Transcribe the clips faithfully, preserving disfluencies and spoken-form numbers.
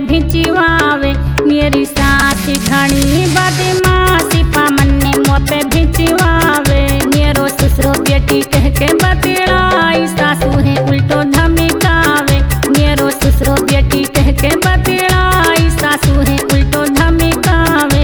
भिचवावे। मेरी सास घणी बदमाशी पामन ने मुँह पे भिचवावे। मेरो ससुरो बेटी कह के बतलाई सासू है उल्टो धमकावे। मेरो ससुरो बेटी कह के बतलाई सासू है उल्टो धमकावे।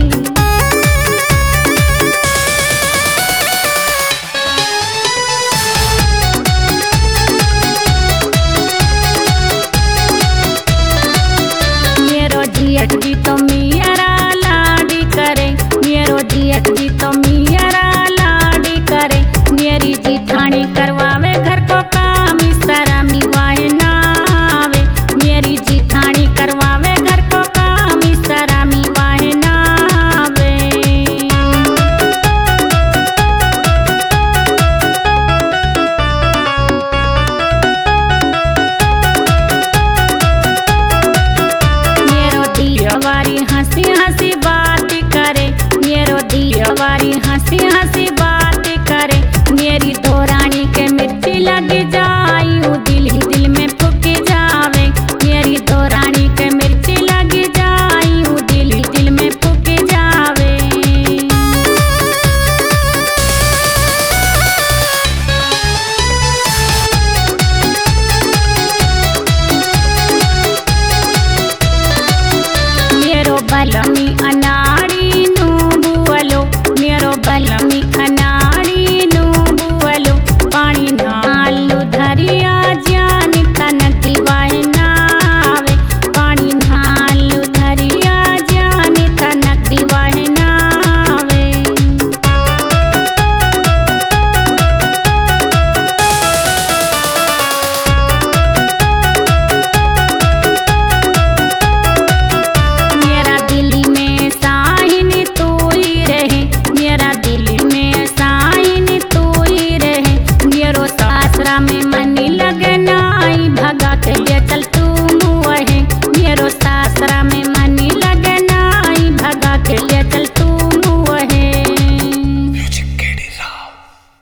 मेरो जियट जी तो मियारा लाडी करे। मेरो जियट जी तो मियारा लाडी करे। मेरी जिठानी करवावे घर को काम शरमी वाहे ना आवे। मेरी जिठानी करवावे घर को काम शरमी वाहे ना आवे। मेरो दिलवारी हंसी हंसी बात करे। मेरो दिलवारी हंसी हंसी बात करे। मेरी दोरानी के मिर्ची लग जाई ऊ दिल ही दिल में फुक जावे। मेरी दोरानी के मिर्ची लग जाई ऊ दिल ही दिल में फुक जावे। मेरो बलमी